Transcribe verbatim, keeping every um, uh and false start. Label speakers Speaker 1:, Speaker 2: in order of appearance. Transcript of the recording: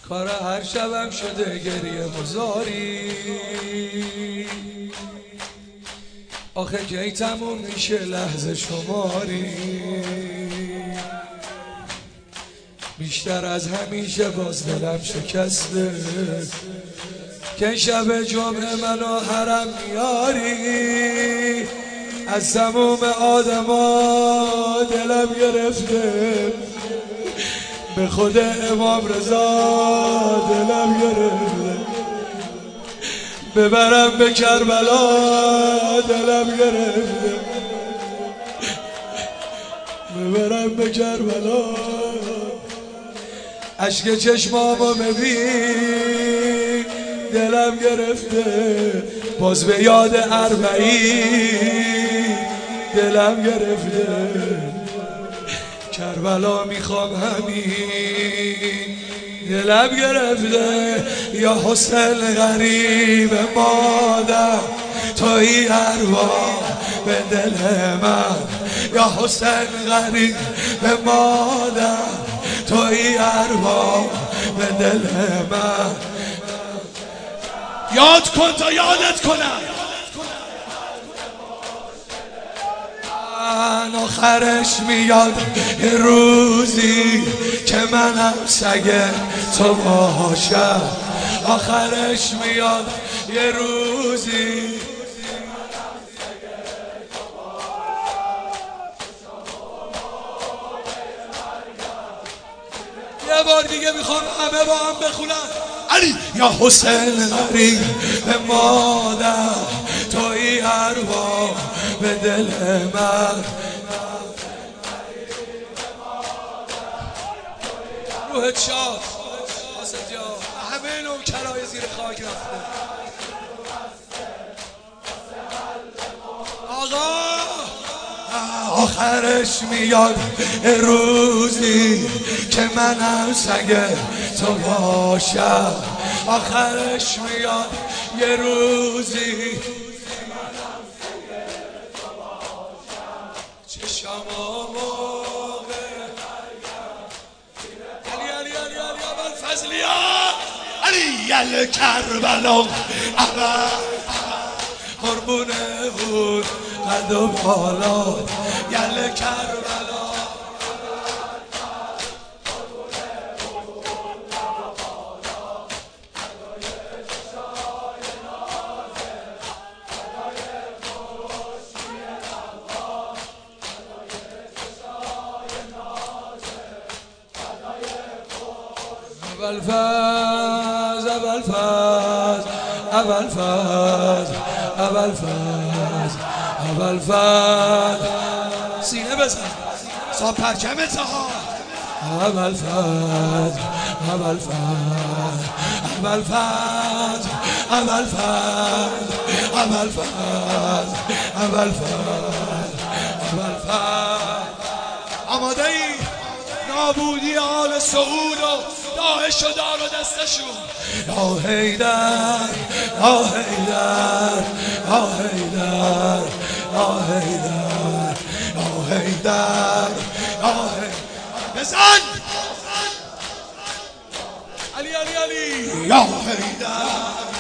Speaker 1: کار هر شبم شده گریه مزاری. آخه کی تموم میشه لحظه شماری. بیشتر از همیشه باز دلم شکسته که شب جمعه منو حرم میاری. از تموم آدما دلم گرفته، به خود امام رضا دلم گرفته. ببرم به کربلا دلم گرفته، ببرم به کربلا. اشک چشمامو ببین دلم گرفته، باز به یاد اربعین دلم گرفته. کربلا میخوام همین دلم گرفته. یا حسین غریب مادر توی ارواح به دل من. یا حسین غریب مادر توی ارواح به دل من. یاد کن تا یادت کنم، من آخرش میاد یه روزی که منم سگ تو باشم. آخرش میاد یه روزی یه بار دیگه میخوام همه با هم بخونن. علی یا حسین غریب مادر توی ارواح به دل من. روحت شاد حسین جان. همه نوکرای زیر خاک رفته. آقا آخرش میاد روزی که منم سگ تو باشم. آخرش میاد یه روزی که منم سگ تو باشم. چشمام موقع علی علی علی علی ابوالفضلی علی یل کربلا اول قربونه بود قد و بالا. یل کربلا ابوالفضل ابوالفضل ابوالفضل ابوالفضل ابوالفضل سینه بزن صاحب پرچمت ها. ابوالفضل ابوالفضل ابوالفضل ابوالفضل ابوالفضل ابوالفضل ابوالفضل. آماده ای؟ نابودی آل سعود و داعش و دار و دستشون. یا حیدر یا حیدر یا حیدر یا حیدر یا حیدر یا حیدر. بزن علی علی علی یا حیدر